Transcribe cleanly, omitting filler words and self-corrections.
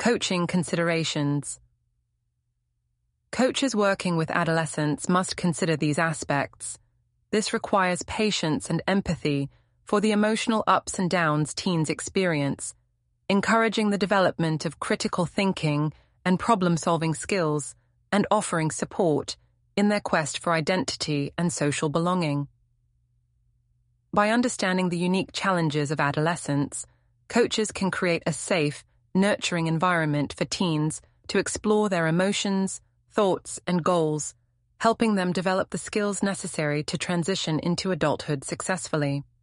Coaching considerations. Coaches working with adolescents must consider these aspects. This requires patience and empathy for the emotional ups and downs teens experience, encouraging the development of critical thinking and problem-solving skills, and offering support in their quest for identity and social belonging. By understanding the unique challenges of adolescence, coaches can create a safe, nurturing environment for teens to explore their emotions, thoughts, and goals, helping them develop the skills necessary to transition into adulthood successfully.